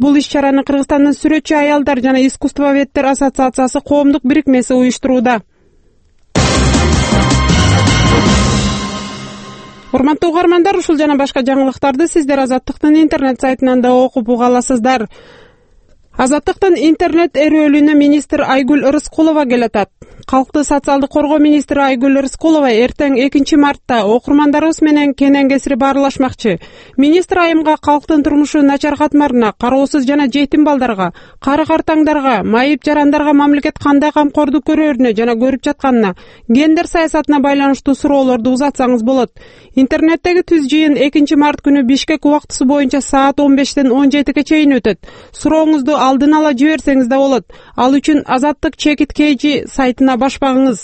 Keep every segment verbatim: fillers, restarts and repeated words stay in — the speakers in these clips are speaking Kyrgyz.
Бул иш-чараны Кыргызстандын сүрөтчү аялдар жана искусствоведтер ассоциациясы коомдук бирикмеси уюштурууда. Урматтуу угармандар, ушул жана башка жаңылыктарды сиздер Азаттыктын интернет сайтынан да окуп уга аласыздар. Азаттыктын интернет өрөөлүнө министр Айгүл Рыскулова келатат. Калкты социалдык коргоо министри Айгүл Рыскулова эртең экинчи мартта окурмандарыбыз менен кенен кесири баарлашмакчы. Министр айымга калктын турмушу начар катмарына, кароосуз жана жетим балдарга, кары картаңдарга, майып жарандарга мамлекет кандай камкордук көрөрүнө жана көрүп жатканына, гендер саясатына байланыштуу суроолорду узатсаңыз болот. Интернеттеги түз жыйын экинчи март күнү Бишкек убактысы боюнча саат он бештен он жетиге чейин өтөт. Сурооңузду алдын ала жиберсеңиз да болот. Ал үчүн Азаттык чекит кейжи сайтына башпагыңыз.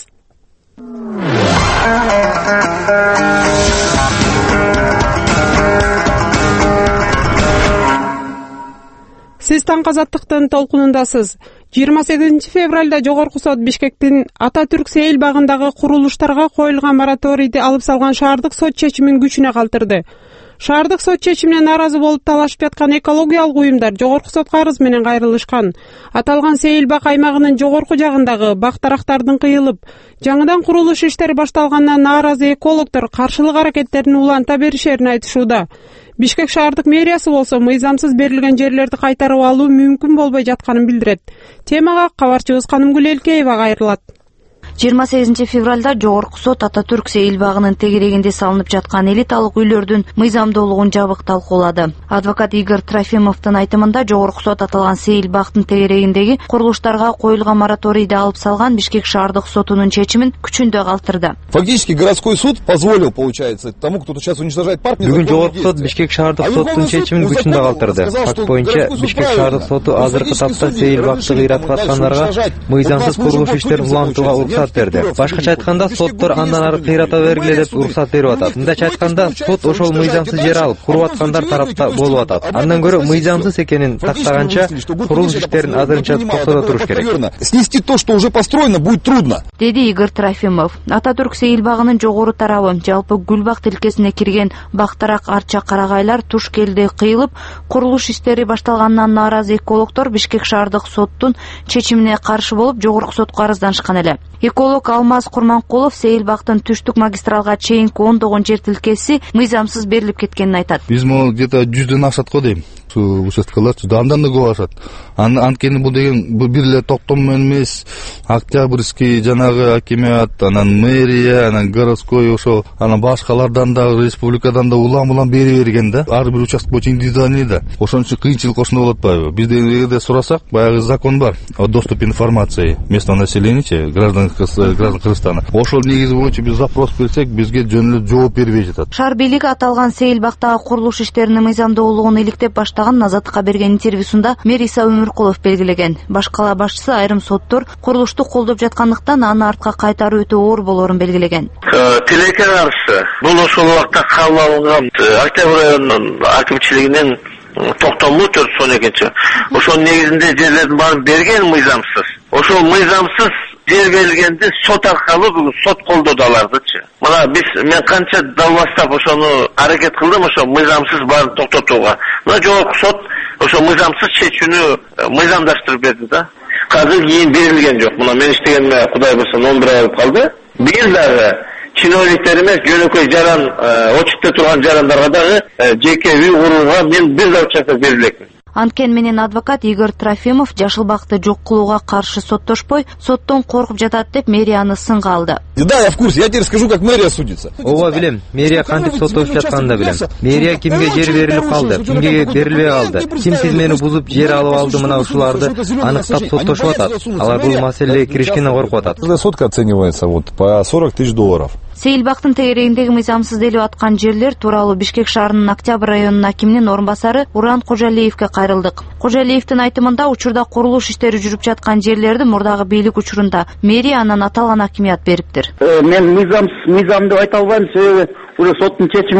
Сиз таңкы Азаттыктын толкунундасыз. жыйырма сегизинчи февралда Жогорку сот Бишкектин Ататүрк Сейил багындагы курулуштарга коюлган мораторийди алып салган шаардык сот чечимин күчүнө калтырды. Шаардык сот чечимине нааразы болуп талашып жаткан экологиялык уюмдар Жогорку сотко арыз менен кайрылышкан. Аталган Сейил бак аймагынын жогорку жагындагы бак-дарактардын кыйылып, жаңыдан курулуш иштери башталганына нааразы экологдор каршылык аракеттерин уланта беришерин айтышууда. Бишкек шаардык мэриясы болсо мыйзамсыз берилген жерлерди кайтарып алуу мүмкүн болбой жатканын билдирет. Темага кабарчыбыз Канымгүл Элкеева кайрылат. жыйырма сегизинчи февралда Жогорку сот Ататүрк Сейил багынын тегерегинде салынып жаткан элиталык үйлөрдүн мыйзамдуулугун жабык талкуулады. Адвокат Игорь Трофимовдун айтымында Жогорку сот аталган Сейил бактын тегерегиндеги курулуштарга коюлган мораторийди алып салган Бишкек шаардык сотунун чечимин күчүндө калтырды. Фактически городской суд позволил, получается, тому, кто сейчас уничтожает парк. Бүгүн Жогорку сот Бишкек шаардык сотунун чечимин күчүндө калтырды. Факт боюнча Бишкек шаардык соту азыркы тапта Сейил бакты кыйратып аткандарга мыйзамсыз курулуш иштерин улантууга уруксат берди. Башкача айтканда, соттор андан ары кыйрата бергиле деп уруксат берип атат. Мындайча айтканда, сот ошол мыйзамсыз жер алып куруп аткандар тарапта болуп атат. Андан көрө мыйзамсыз экенин тактаганча курулуш иштерин азырынча токтото туруш керек. Снести то, что уже построено, будет трудно. Деди Игорь Трофимов. Ататүрк Сейил багынын жогору тарабы, жалпы Гүлбак тилкесине кирген бактарак арча карагайлар туш келди кыйылып, курулуш иштери башталгандан нааразы экологдор Бишкек шаардык соттун чечимине каршы болуп, Жогорку сотко арызданышкан эле. Эколог Алмаз Курманкулов Сейил бактын түштүк магистралга чейинки ондогон жер тилкеси мыйзамсыз берилип кеткенин айтат. Биз могу где-то жүздөн ашат го дейм. Участкалар андан да көп ашат. Анткени бул деген бир эле токтом эмес, Октябрьский жанагы акимият, анан мэрия, анан городской ошо, анан башкалардан да, республикадан да улам-улам бери берген да. Ар бир участок боюнча индивидуальный да. Ошон үчүн кыйынчылык ошондо болуп атпайбы? Бизден эгерде сурасак, баягы закон бар о доступе информации местного населения, граждан граждан Кыргызстана. Ошол негизи боюнча биз запрос берсек, бизге жөн эле жооп бербей жатат. Шаар бийлиги аталган Сейил бактагы курулуш иштеринин мыйзамдуулугун иликтеп баштаган Азаттыкка берген интервьюсунда мэр Иса Өмүркулов белгилеген. Баш кала башчысы айрым соттор курулушту колдоп жаткандыктан аны артка кайтаруу өтө оор болоорун белгилеген. Тилекке каршы бул ошол убакта кабыл алынган Октябрь районунун акимчилигинин токтому төрт жүз он экинчи. Ошонун негизинде жерлердин баарын берген мыйзамсыз. Ошол мыйзамсыз жер берилгенде сот аркылуу бүгүн сот колдоду алардычы. Мына биз мен канча далбастап ошону аракет кылдым, ошо мыйзамсыз баарын токтотууга. Мына Жогорку сот ошо мыйзамсыз чечүүнү мыйзамдаштырып берди да. Азыр кийин берилген жок. Мына мен иштегениме Кудай буйрса он бир ай болуп калды. Бир дагы чиновниктер эмес, жөнөкөй жаран, очутта турган жарандарга дагы жеке үй курууга мен бир да участок берилекмин. Анткени менен адвокат Игорь Трофимов жашыл бакты жок кылууга каршы соттошпой, соттон коркуп жатат деп мэрияны сынга алды. Да, я в курсе. Я тебе расскажу, как мэрия судится. Ооба билем. Мэрия кантип соттошуп жатканын да билем. Мэрия кимге жер берилип калды, кимге берилбей калды, ким тизмени бузуп жер алып алды, мына ушуларды аныктап соттошуп атат. Алар бул маселеге киришкенин коркуп атат. Сотка оценивается вот по сорок тысяч долларов. Сейил бактын тегерегиндеги мыйзамсыз делип аткан жерлер тууралуу Бишкек шаарынын Октябрь районунун акиминин орун басары Уран Кожалиевке кайрылдык. Кожалиевдин айтымында учурда курулуш иштери жүрүп жаткан жерлерди мурдагы бийлик учурунда мэрия анан аталган акимият бериптир. Мен мыйзамсыз мыйзам деп айта албайм, себеби уже соттун чечими бар.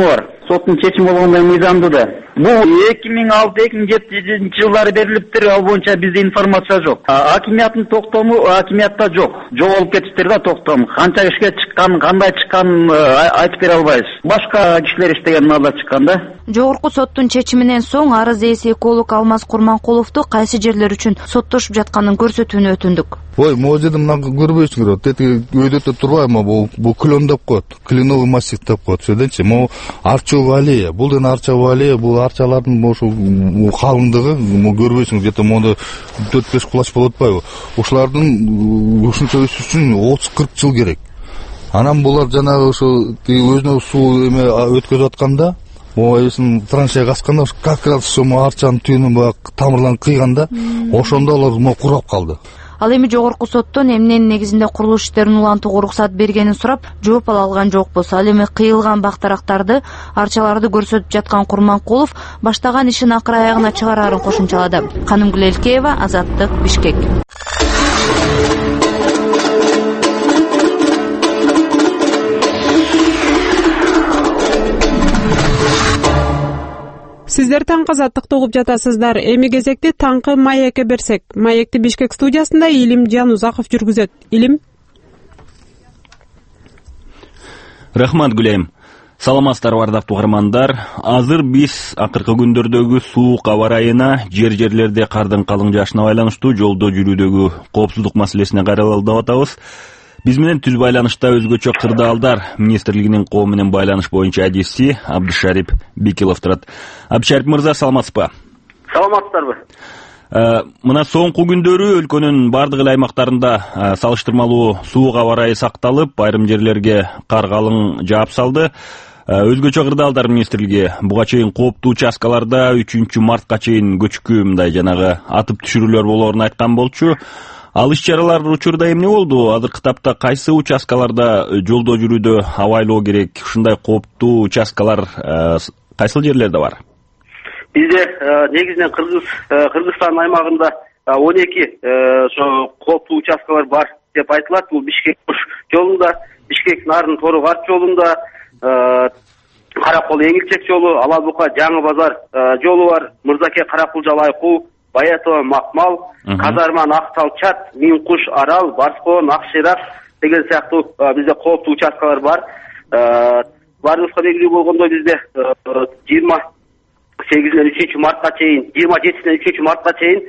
соттун чечими болгондой мыйзамдуу да. Бул эки миң алты эки миң жети жылдары берилиптир, ал боюнча бизде информация жок. Акимияттын токтому акимиятта жок. Жоголуп кетиптир да токтом. Канча ишке чыккан, кандай чыкканын айтып бере албайбыз. Башка кишилер иштеген алда чыккан да. Жогорку соттун чечиминен соң арыз ээси эколог Алмаз Курманкуловду кайсы жерлер үчүн соттошуп жатканын көрсөтүүнү өтүндүк. Ой, могу жерде мына көрбөйсүңөр, тети өйдөтө турбайбы, бул бул клен деп коет, кленовый массив деп коет, сөйдөнчү. Могу арчалык аллея, бул ден арчалык аллея, бул арчалардын ошо калыңдыгы, могу көрбөйсүңөр, где-то мондо төрт беш кулач болуп атпайбы. Ошолардын ушунча өсүш үчүн отуз кырк жыл керек. Анан булар жанагы ошо өзүнө суу эме өткөзүп атканда, моюсун траншеяга асканда как раз ошо арчанын түбүнөн баягы тамырларын кыйганда, ошондо алар мо курап калды. Ал эми жогорку соттон эмненин негизинде курулуш иштерин улантууга уруксат бергенин сурап, жооп ала алган жокпуз. Ал эми кыйылган бактарактарды, арчаларды көрсөтүп жаткан Курманкулов баштаган ишин акыр аягына чыгарарын кошумчалады. Канымгүл Элкеева, Азаттык, Бишкек. Сиздер таңкы Азаттыкты угуп жатасыздар. Эми кезекти таңкы Маекке берсек. Маекти Бишкек студиясында Илим Жанузаков жүргүзөт. Илим. Рахмат Гүлайым. Саламатсыздарбы ардактуу угармандар. Азыр биз акыркы күндөрдөгү суук аба ырайына, жер-жерлерде кардын калың жаашына байланыштуу жолдо жүрүүдөгү коопсуздук маселесине кайрылып атабыз. Биз менен түз байланышта өзгөчө кырдаалдар министрлигинин коом менен байланыш боюнча адиси Абдышарип Бикилов турат. Абдышарип мырза, саламатсызбы? Саламатсыздарбы? Мына соңку күндөрү өлкөнүн бардык эле аймактарында салыштырмалуу суук аба ырайы сакталып, айрым жерлерге кар калың жаап салды. Өзгөчө кырдаалдар министрлиги буга чейин кооптуу участкаларда үчүнчү мартка чейин көчкү мындай жанагы атып түшүрүүлөр болоорун айткан болчу. Ал иш-чаралар учурда эмне болду? Азыркы тапта кайсы участкаларда жолдо жүрүүдө абайлоо керек? Ушундай кооптуу участкалар кайсыл жерлерде бар? Бизде негизинен Кыргыз Кыргызстан аймагында он эки ошо кооптуу участкалар бар деп айтылат. Бул Бишкек жолунда, Бишкек Нарын Тору Карт жолунда, Каракол Эңилчек жолу, Ала Бука Жаңы Базар жолу бар, Мырзаке Каракул Жалайкуу, Баятова Макмал, Казарман Актал Чат, Минкуш Арал, Барскоон Акширак деген сыяктуу бизде кооптуу участкалар бар. Баарыбызга белгилүү болгондой бизде жыйырма сегизинен үчүнчү мартка чейин, жыйырма жетисинен үчүнчү мартка чейин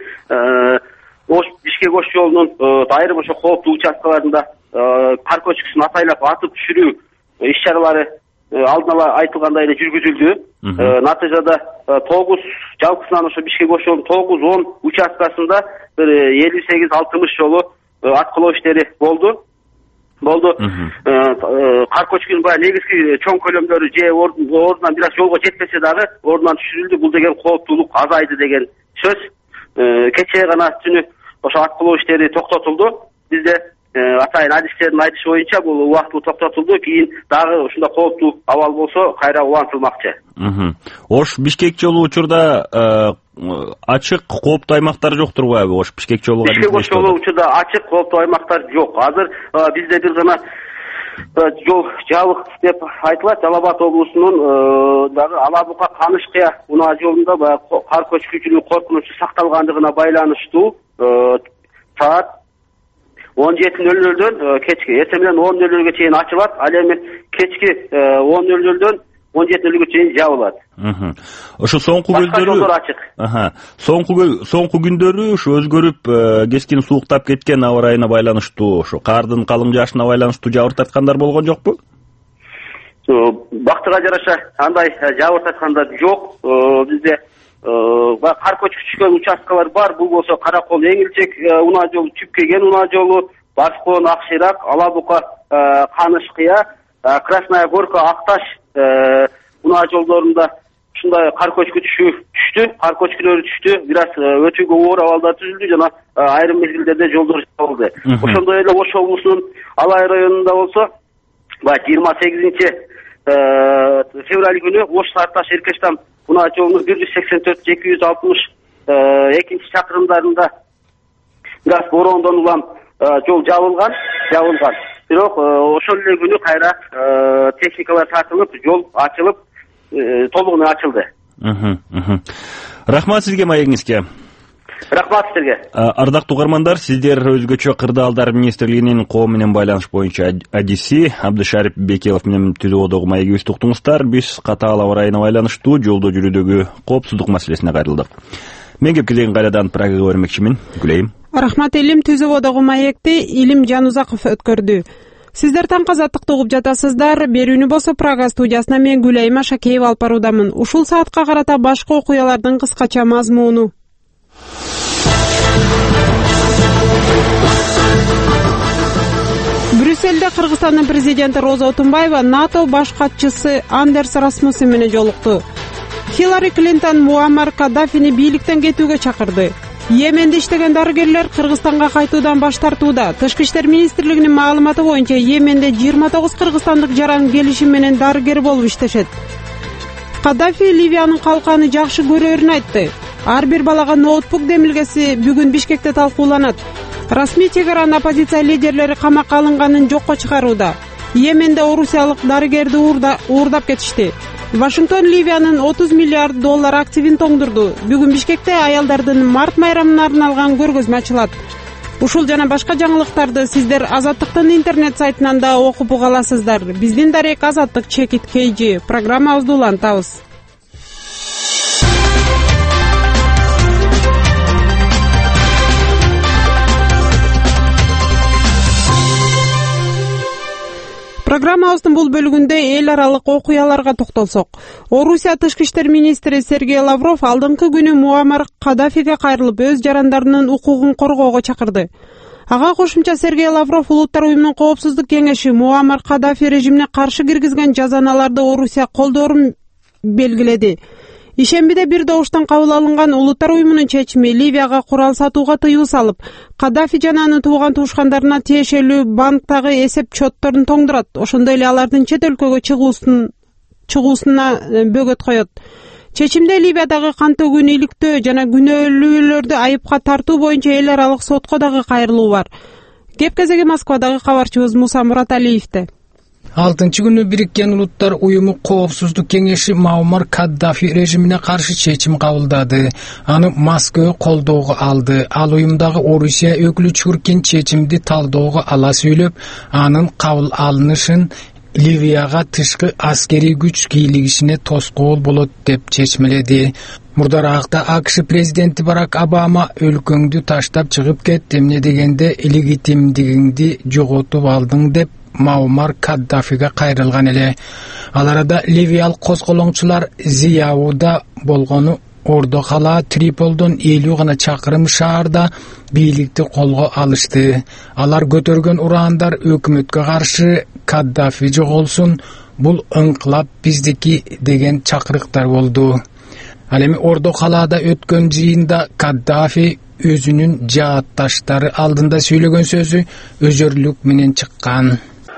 Ош Бишкек Ош жолунун айрым ошо кооптуу участкаларында кар көчкүсүн атайлап атып түшүрүү иш-чаралары алдын ала айтылгандай эле жүргүзүлдү. Натыйжада тогуз жалпысынан ошо Бишкек Ош жолунун тогуз он участкасында бир элүү сегиз алтымыш жолу аткылоо иштери болду. Болду. Кар көчкүнүн баягы негизги чоң көлөмдөрү же ордунан бир аз жолго жетпесе дагы ордунан түшүрүлдү. Бул деген кооптуулук азайды деген сөз. Кечээ гана түнү ошо аткылоо иштери токтотулду. Бизде атайын адистердин айтышы боюнча бул убактылуу токтотулду. Кийин дагы ушундай кооптуу абал болсо кайра улантылмакчы. Ош Бишкек жолу учурда ачык кооптуу аймактар жок турбайбы? Ош Бишкек жолу Бишкек Ош жолу учурда ачык кооптуу аймактар жок. Азыр бизде бир гана жол жабык деп айтылат. Жалал Абад облусунун дагы Ала Бука Канышкыя унаа жолунда баягы кар көчкүчүнүн коркунучу сакталгандыгына байланыштуу саат он жети нөл нөлдөн кечки эртең менен он нөл нөлгө чейин ачылат. Ал эми кечки он нөл нөлдөн он жети нөл нөлгө чейин жабылат. Ошо соңку күндөрү Аха. Соңку соңку күндөрү ушу өзгөрүп, кескин сууктап кеткен аба ырайына байланыштуу, ошо кардын калың жаашына байланыштуу жабыр тарткандар болгон жокпу? Бактыга жараша андай жабыр тарткандар жок. Бизде кар көчкү түшкөн участкалар бар. Бул болсо Каракол Эңилчек унаа жолу, Чүпкеген унаа жолу, Барскоон Акширак, Ала Бука Канышкыя, Красная Горка Акташ унаа жолдорунда ушундай кар көчкү түштү. Кар көчкүлөрү түштү. Бир аз өтүүгө оор абалдар түзүлдү жана айрым мезгилдерде жолдор жабылды. Ошондой эле Ош облусунун Алай районунда болсо баягы жыйырма сегизинчи февраль күнү Ош Сарташ Эркештам унаа жолунун бир жүз сексен төрт эки жүз алтымыш экинчи чакырымдарында бир аз бороондон улам жол жабылган, жабылган. Бирок ошол эле күнү кайра техникалар тартылып, жол ачылып, толугу менен ачылды. Рахмат сизге, маегиңизге. Рахмат силерге. Ардактуу угармандар, сиздер өзгөчө кырдаалдар министрлигинин коом менен байланыш боюнча адиси Абдышарип Бекелов менен түзүү одогу маегибизди уктуңуздар. Биз катаал аба ырайына байланыштуу жолдо жүрүүдөгү коопсуздук маселесине кайрылдык. Мен кепкилеген кайрадан Прагага бермекчимин. Күлейм. Рахмат Элим, түзүү одогу маекти Илим Жанузаков өткөрдү. Сиздер таңкы азаттыкты угуп жатасыздар. Берүүнү болсо Прага студиясына мен Гүлайма Шакеева алып баруудамын. Ушул саатка карата башка окуялардын кыскача мазмуну. Брюсселде Кыргызстандын президенти Роза Отунбаева НАТО баш катчысы Андерс Расмуссен менен жолукту. Хиллари Клинтон Муаммар Каддафини бийликтен кетүүгө чакырды. Йеменде иштеген дарыгерлер Кыргызстанга кайтуудан баш тартууда. Тышкы иштер министрлигинин маалыматы боюнча Йеменде жыйырма тогуз кыргызстандык жаран келишим менен дарыгер болуп иштешет. Каддафи Ливиянын калканы жакшы көрөрүн айтты. Ар бир балага ноутбук демилгеси бүгүн Бишкекте талкууланат. Расмий чегараны оппозиция лидерлери камакка алынганын жокко чыгарууда. Йеменде орусиялык дарыгерди уурдап кетишти. Вашингтон Ливиянын отуз миллиард доллар активин тоңдурду. Бүгүн Бишкекте аялдардын март майрамына арналган көргөзмө ачылат. Ушул жана башка жаңылыктарды сиздер Азаттыктын интернет сайтынан да окуп уга аласыздар. Биздин дарек Азаттык чекит кейжи. Программабызды улантабыз. Программабыздын бул бөлүгүндө эл аралык окуяларга токтолсок. Орусия тышкы иштер министри Сергей Лавров алдыңкы күнү Муаммар Каддафиге кайрылып өз жарандарынын укугун коргоого чакырды. Ага кошумча Сергей Лавров Улуттар уюмунун коопсуздук кеңеши Муаммар Каддафи режимине каршы киргизген жазаналарды Орусия колдоорун белгиледи. Ишембиде бир добуштан кабыл алынган Улуттар уюмунун чечими Ливияга курал сатууга тыюу салып, Каддафи жана анын тууган туушкандарына тиешелүү банктагы эсеп чотторун тоңдурат. Ошондой эле алардын чет өлкөгө чыгуусун чыгуусуна бөгөт коет. Чечимде Ливиядагы кан төгүүнү иликтөө жана күнөөлүүлөрдү айыпка тартуу боюнча эл аралык сотко дагы кайрылуу бар. Кеп кезеги Москвадагы кабарчыбыз Муса Мураталиевде. алтынчы күнү Бириккен Улуттар уюму коопсуздук кеңеши Муаммар Каддафи режимине каршы чечим кабылдады. Аны Москва колдоого алды. Ал уюмдагы Орусия өкүлү Чуркин чечимди талдоого ала сүйлөп, анын кабыл алынышын Ливияга тышкы аскери күч кийлигишине тоскоол болот деп чечмеледи. Мурдаракта АКШ президенти Барак Обама өлкөңдү таштап чыгып кет, эмне дегенде легитимдигиңди жоготуп алдың деп Муаммар Каддафиге кайрылган эле. Ал арада ливиялык козголоңчулар Зияуда болгону Ордо кала Триполдон элүү гана чакырым шаарда бийликти колго алышты. Алар көтөргөн ураандар өкмөткө каршы Каддафи жоголсун, бул ыңкылап биздики деген чакырыктар болду. Ал эми Ордо калаада өткөн жыйында Каддафи өзүнүн жаатташтары алдында сүйлөгөн сөзү өзөрлүк менен чыккан.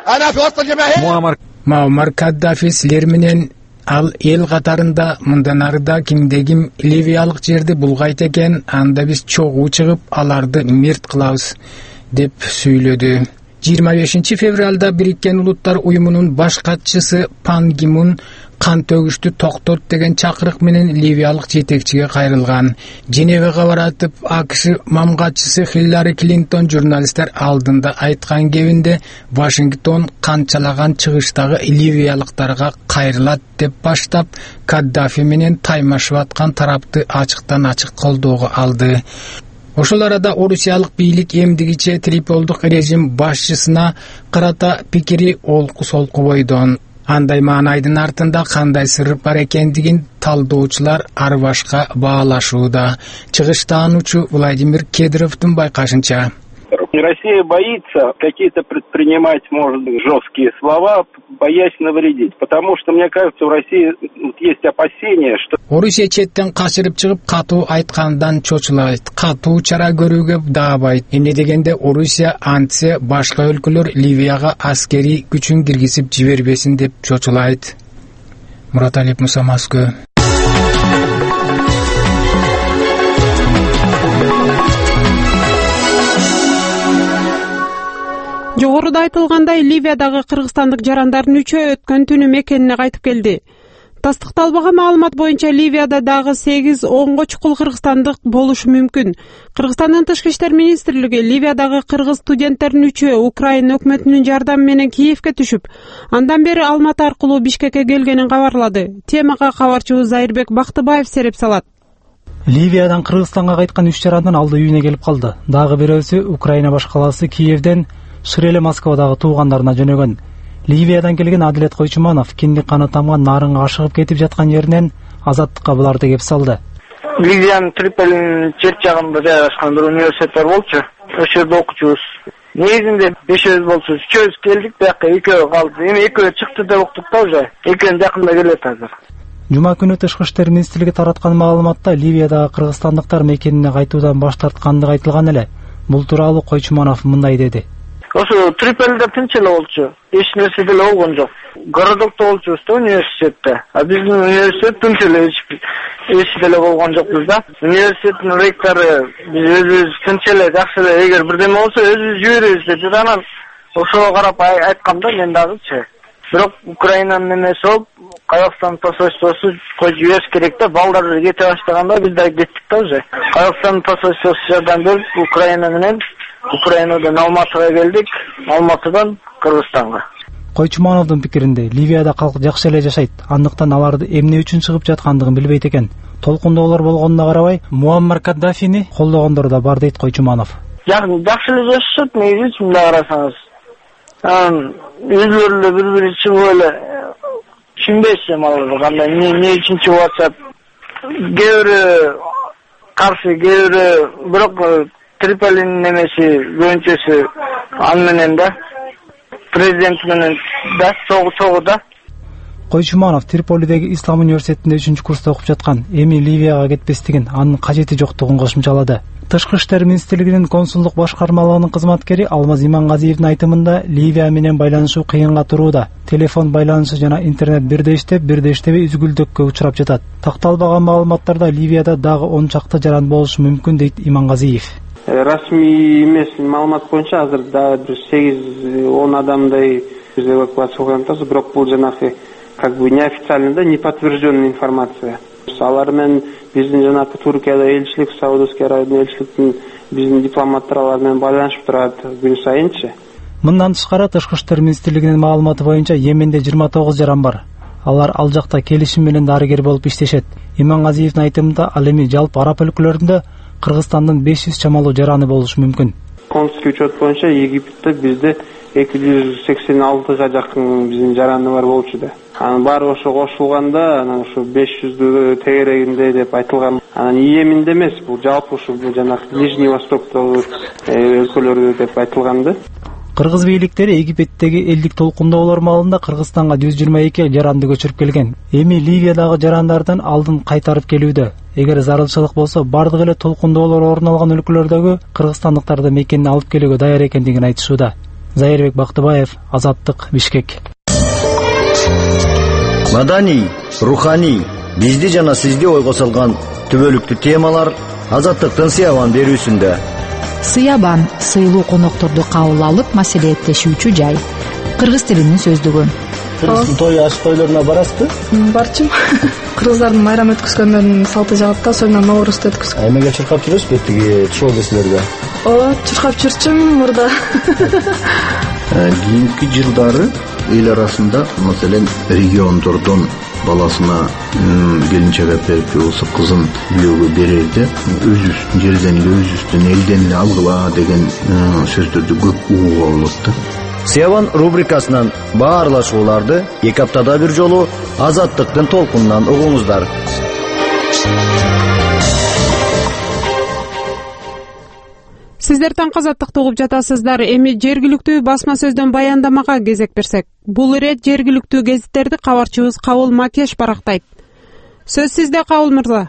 Муаммар Каддафи силер менен ал эл катарында мындан арыда кимде ким ливиялык жерди булгайт экен, анда биз чогуу чыгып аларды мерт кылабыз деп сүйлөдү. жыйырма бешинчи февралда Бириккен Улуттар уюмунун баш катчысы Пан Ги Мун кан төгүштү токтот деген чакырык менен ливиялык жетекчиге кайрылган. Женевага баратып АКШ мамгатчысы Хиллари Клинтон журналисттер алдында айткан кебинде Вашингтон канчалаган чыгыштагы ливиялыктарга кайрылат деп баштап Каддафи менен таймашып аткан тарапты ачыктан ачык колдоого алды. Ошол арада орусиялык бийлик эмдигиче Триполдук режим башчысына карата пикири олку солку бойдон. Андай маанайдын артында кандай сыр бар экендигин талдоочулар ар башка баалашууда. Чыгыштаануучу Владимир Кедровдун байкашынча, Россия боится какие-то предпринимать, может быть, жесткие слова, боясь навредить. Потому что, мне кажется, у России есть опасения, что... Орусия четтен качырып чыгып катуу айткандан чочулайт. Катуу чара көрүүгө даабайт. Эмне дегенде Орусия антсе башка өлкөлөр Ливияга аскери күчүн киргизип жибербесин деп чочулайт. Мураталиев, Муса, Москва. Жогоруда айтылгандай, Ливиядагы кыргызстандык жарандардын үчөө өткөн түнү мекенине кайтып келди. Тастыкталбаган маалымат боюнча Ливияда дагы сегиз онго чукул кыргызстандык болушу мүмкүн. Кыргызстандын тышкы иштер министрлиги Ливиядагы кыргыз студенттердин үчөө Украина өкмөтүнүн жардамы менен Киевке түшүп, андан бери Алматы аркылуу Бишкекке келгенин кабарлады. Темага кабарчыбыз Зайырбек Бактыбаев сереп салат. Ливиядан Кыргызстанга кайткан үч жарандан алды үйүнө келип калды. Дагы бирөөсү Украина баш калаасы Киевден, Шыреле Москвадагы туугандарына жөнөгөн. Ливиядан келген Адилет Койчуманов кинди каны тамган нарынга ашыгып кетип жаткан жеринен Азаттыкка буларды кеп салды. Ливиянын Триполинин чет жагында жайгашкан бир университет бар болчу. Ошол жерде окучубуз. Негизинде бешөөбүз болчубуз. Үчөөбүз келдик, бияка экөө калды. Эми экөө чыкты деп уктук да уже. Экөөнүн жакында келет азыр. Жума күнү Тышкы иштер министрлиги тараткан маалыматта Ливиядагы кыргызстандыктар мекенине кайтуудан баш тарткандыгы айтылган эле. Бул тууралуу Койчуманов мындай деди. Ошо Триполиде тынч эле болчу. Эч нерсе деле болгон жок. Городокто болчубуз да университетте. А биздин университет тынч эле эч деле болгон жокпуз да. Университеттин ректору биз өзүбүз тынч эле жакшы эле эгер бирдеме болсо өзүбүз жиберебиз деди. Анан ошого карап айткам да мен дагычы. Бирок Украинанын эмеси болуп, Казакстан посольствосу коюп жибериш керек да. Балдар кете баштаганда биз да кеттик да уже. Казакстан посольствосу жардам берип Украина менен Украинадан Алматыга келдик, Алматыдан Кыргызстанга. Койчумановдун пикиринде Ливияда калк жакшы эле жашайт, андыктан аларды эмне үчүн чыгып жаткандыгын билбейт экен. Толкундоолор болгонуна карабай, Муаммар Каддафини колдогондор да бар дейт Койчуманов. Жакшы эле жашашат, негизи чынында карасаңыз. Анан өзлөрү бири-бири чыгып эле түшүнбөйсүм алар кандай эмне үчүн чыгып атышат. Кээ бирөө каршы, кээ бирөө бирок Триполинин немеси көбүнчөсү аны менен да президент менен да чогуу да. Койчуманов Триполидеги Ислам университетинде үчүнчү курста окуп жаткан, эми Ливияга кетпестигин, анын кажети жоктугун кошумчалады. Тышкы иштер министрлигинин консулдук башкармалыгынын кызматкери Алмаз Имангазиевдин айтымында Ливия менен байланышуу кыйынга турууда. Телефон байланышы жана интернет бирдей иштеп, бирдей иштебей үзгүлдөккө учурап жатат. Такталбаган маалыматтарда Ливияда дагы он чакты жаран болушу мүмкүн дейт Имангазиев. Расмий эмес маалымат боюнча азыр дагы бир сегиз он адамдай биз эвакуация кылган атабыз, бирок бул жанагы как бы неофициальный да, не подтвержденная информация. Алар менен биздин жанагы Туркияда элчилик, Саудовский Аравияда элчиликтин биздин дипломаттар алар менен байланышып турат күн сайынчы. Мындан тышкары Тышкы иштер министрлигинин маалыматы боюнча Йеменде жыйырма тогуз жаран бар. Алар ал жакта келишим менен дарыгер болуп иштешет. Имангазиевдин айтымында ал эми жалпы араб өлкөлөрүндө Кыргызстандын беш жүз чамалуу жараны болушу мүмкүн. Консулдук учет боюнча Египетте бизде эки жүз сексен алтыга жакын биздин жараны бар болчу да. Анан баары ошо кошулганда анан ошо беш жүздү тегерегинде деп айтылган. Анан Йеменде эмес, бул жалпы ошо жанагы Нижний Востоктогу өлкөлөрдө деп айтылган да. Кыргыз бийликтери Египеттеги элдик толкундоолор маалында Кыргызстанга жүз жыйырма эки жаранды көчүрүп келген. Эми Ливиядагы жарандардан алдын кайтарып келүүдө. Эгер зарылчылык болсо, бардык эле толкундоолор орун алган өлкөлөрдөгү кыргызстандыктарды мекенине алып келүүгө даяр экендигин айтышууда. Зайырбек Бактыбаев, Азаттык, Бишкек. Маданий, руханий, бизди жана сизди ойго салган түбөлүктүү темалар Азаттыктын Сыябан берүүсүндө. Сыябан сыйлуу конокторду кабыл алып маселелеттешүүчү жай. Кыргыз тилинин сөздүгү. Кыргыздын тою аш тойлоруна барасызбы? Барчым. Кыргыздардын майрам өткөзгөндөрүнүн салты жагат да, особенно Ноорузду өткөзгөн. Эмеге чуркап жүрөсүзбү тиги шоу кесилерге? Ооба, чуркап жүрчүм мурда. Кийинки жылдары эл арасында, маселен, региондордон баласына келинчек берип болсо кызын күйөөгө берерде өзүбүздүн жерден эле, өзүбүздүн элден эле алгыла деген сөздөрдү көп угууга болот да. Сыябан рубрикасынан баарлашууларды эки аптада бир жолу Азаттыктын толкунунан угуңуздар. Сиздер таң Азаттыкты угуп жатасыздар. Эми жергиликтүү басма сөздөн баяндамага кезек берсек. Бул ирет жергиликтүү гезиттерди кабарчыбыз Кабыл Макеш барактайт. Сөз сизде, Кабыл мырза.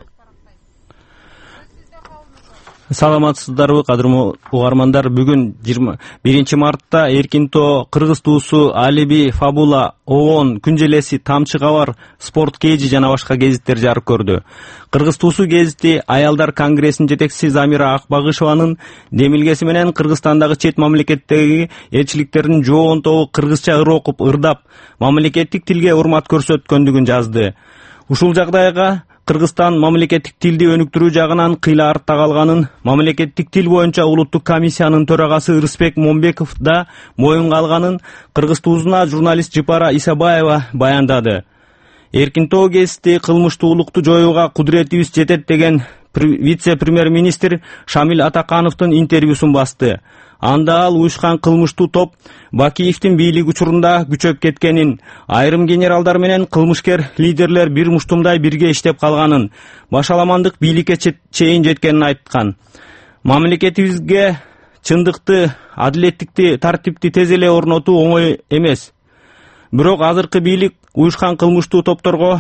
Саламатсыздарбы, кадырлуу угармандар? Бүгүн жыйырма биринчи мартта Эркинтоо, Кыргыз туусу, Алиби, Фабула, Оон, Күнжелеси, Тамчы кабар, Спорт Кежи жана башка гезиттер жарык көрдү. Кыргыз туусу гезити Аялдар конгрессинин жетекчиси Замира Акбагышеванын демилгеси менен Кыргызстандагы чет мамлекеттеги элчиликтердин жоон тобу кыргызча ыр окуп, ырдап, мамлекеттик тилге урмат көрсөткөндүгүн жазды. Ушул жагдайга Кыргызстан мамлекеттик тилди өнүктүрүү жагынан кыйла артта калганын мамлекеттик тил боюнча улуттук комиссиянын төрагасы Ырысбек Момбеков да моюнга алганын Кыргыз туузуна журналист Жыпара Исабаева баяндады. Эркин-тоо ГЭСти кылмыштуулукту жоюуга кудуретибиз жетет деген вице-премьер-министр Шамил Атакановдун интервьюсун басты. Анда ал уюшкан кылмыштуу топ Бакиевдин бийлик учурунда күчөп кеткенин, айрым генералдар менен кылмышкер лидерлер бир муштумдай бирге иштеп калганын, башаламандык бийликке чейин жеткенин айткан. Мамлекетибизге чындыкты, адилеттикти, тартипти тез эле орнотуу оңой эмес. Бирок азыркы бийлик уюшкан кылмыштуу топторго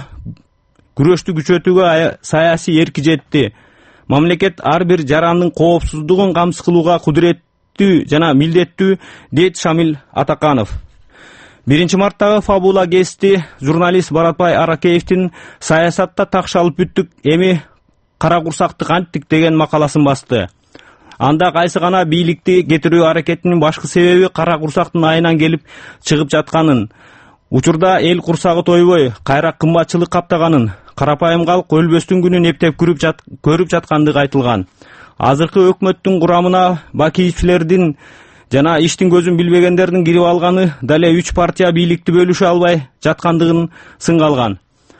күрөштү күчөтүүгө саясий эрки жетти. Мамлекет ар бир жарандын коопсуздугун камсыз кылууга кудурет жана милдеттүү, дейт Шамил Атаканов. биринчи марттагы Фабула ГЭСти журналист Баратбай Аракеевдин «Саясатта такшалып бүттүк, эми кара курсакты канттык» деген макаласын басты. Анда кайсы гана бийликти кетирүү аракетинин башкы себеби кара курсактын айынан келип чыгып жатканын, учурда эл курсагы тойбой, кайра кымбатчылык каптаганын, карапайым калк өлбөстүн күнүн эптеп көрүп жаткандыгы айтылган. Азыркы өкмөттүн курамына Бакиевлердин жана иштин көзүн билбегендердин кирип алганы дале үч партия бийликти бөлүшө албай жаткандыгын сынга алган.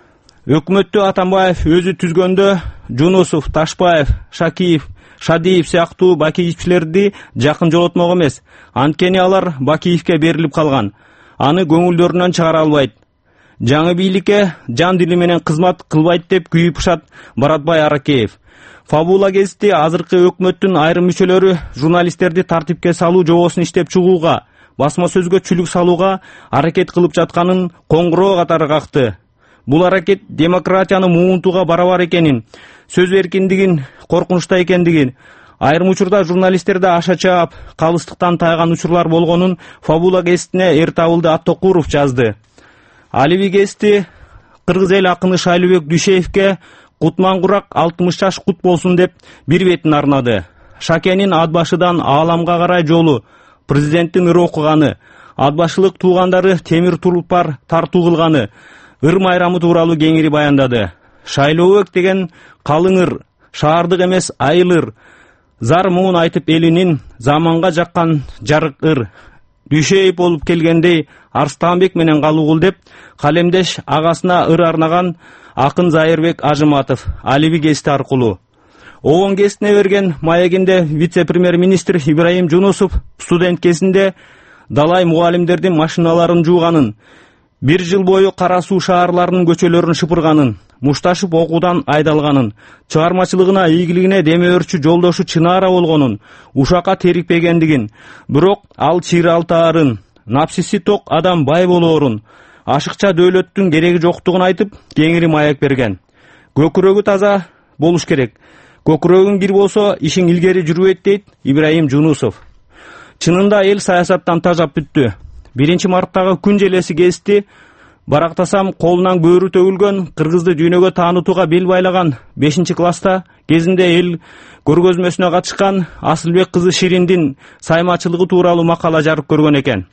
Өкмөттү Атамбаев өзү түзгөндө Жунусов, Ташбаев, Шакиев, Шадиев сыяктуу Бакиевлерди жакын жолотмок эмес. Анткени алар Бакиевке берилип калган. Аны көңүлдөрүнөн чыгара албайт. Жаңы бийликке жан дили менен кызмат кылбайт деп күйүп ушат Баратбай Аракеев. Фабула ГЭСти азыркы өкмөттүн айрым мүчөлөрү журналисттерди тартипке салуу жобосун иштеп чыгууга, басма сөзгө чүлүк салууга аракет кылып жатканын коңгуроо катары какты. Бул аракет демократияны муунтууга барабар экенин, сөз эркиндигин коркунучта экендигин, айрым учурда журналисттерди аша чаап, калыстыктан тайган учурлар болгонун Фабула ГЭСтине Эртабылды Аттокуров жазды. Алиби ГЭСти кыргыз эл акыны Шайлообек Дүйшеевке Кутман курак алтымыш жаш кут болсун деп бир бетин арнады. Шакенин Атбашыдан ааламга карай жолу, президенттин ыр окуганы, Атбашылык туугандары темир тулпар тартуу кылганы, ыр майрамы тууралуу кеңири баяндады. Шайлообек деген калың ыр, шаардык эмес айыл ыр, зар муун айтып элинин заманга жаккан жарык ыр. Дүйшеев болуп келгендей Арстанбек менен Калугул деп калемдеш агасына ыр арнаган акын Зайырбек Ажыматов Алиби ГЭСти аркылуу. ООН ГЭСтине берген маегинде вице-премьер-министр Ибраим Жунусов студент кезинде далай мугалимдердин машиналарын жууганын, бир жыл бою Кара Суу шаарларынын көчөлөрүн шыпырганын, Мушташев окуудан айдалганын, чыгармачылыгына, ийгилигине деме өрчү жолдошу Чынара болгонун, ушакка терикпегендигин, бирок ал чыйралтаарын, напсиси ток адам бай болоорун, ашыкча дөөлөттүн кереги жоктугун айтып, кеңири маек берген. Көкүрөгү таза болуш керек. Көкүрөгүң бир болсо, ишиң илгери жүрбөйт дейт Ибраим Жунусов. Чынында эл саясаттан тажап бүттү. биринчи марттагы күн желеси ГЭСти барактасам колунан көөрү төгүлгөн, кыргызды дүйнөгө таанытууга бел байлаган бешинчи класста кезинде эл көргөзмөсүнө катышкан Асылбек кызы Шириндин саймачылыгы тууралуу макала жарык көргөн экен.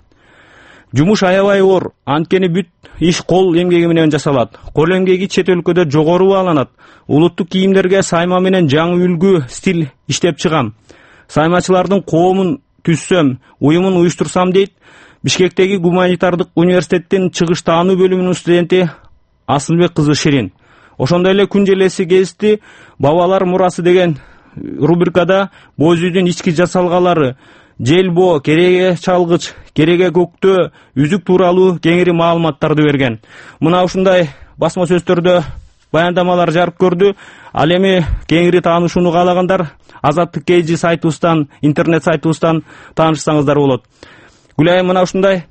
Жумуш аябай оор, анткени бүт иш кол эмгеги менен жасалат. Кол эмгеги чет өлкөдө жогору бааланат. Улуттук кийимдерге сайма менен жаңы үлгү стиль иштеп чыгам. Саймачылардын коомун түзсөм, уюмун уюштурсам дейт Бишкектеги гуманитардык университеттин чыгыш таануу бөлүмүнүн студенти Асылбек кызы Ширин. Ошондой эле күн желеси ГЭСти бабалар мурасы деген рубрикада боз үйдүн ички жасалгалары, желбо, кереге чалгыч, кереге көктөө, үзүк тууралуу кеңири маалыматтарды берген. Мына ушундай басма сөздөрдө баяндамалар жарык көрдү. Ал эми кеңири таанышууну каалагандар Азаттык Кейжи сайтыбыздан, интернет сайтыбыздан таанышсаңыздар болот. Гүлайым, мына ушундай.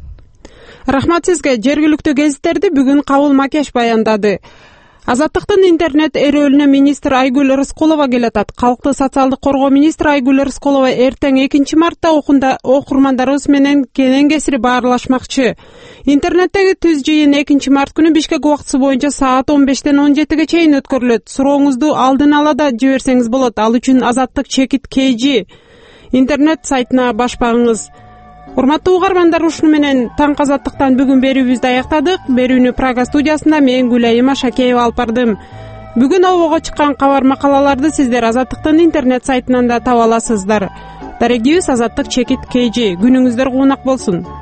Рахмат сизге. Жергиликтүү гезиттерди бүгүн Кабыл Макеш баяндады. Азаттыктын интернет эрөөлүнө министр Айгүл Рыскулова келатат. Калкты социалдык коргоо министри Айгүл Рыскулова эртең экинчи мартта окурмандарыбыз менен кенен кесири баарлашмакчы. Интернеттеги түз жыйын экинчи март күнү Бишкек убактысы боюнча саат он бештен он жетиге чейин өткөрүлөт. Сурооңузду алдын ала да жиберсеңиз болот. Ал үчүн Азаттык чекит Кейжи интернет сайтына баш багыңыз. Урматтуу угармандар, ушуну менен таңкы азаттыктан бүгүн берүүбүздү аяктадык. Берүүнү Прага студиясында мен Гүлайым Ашакеева алып бардым. Бүгүн обого чыккан кабар макалаларды сиздер Азаттыктын интернет сайтынан да таба аласыздар. Дарегибиз Азаттык чекит кей жи. Күнүңүздөр куунак болсун.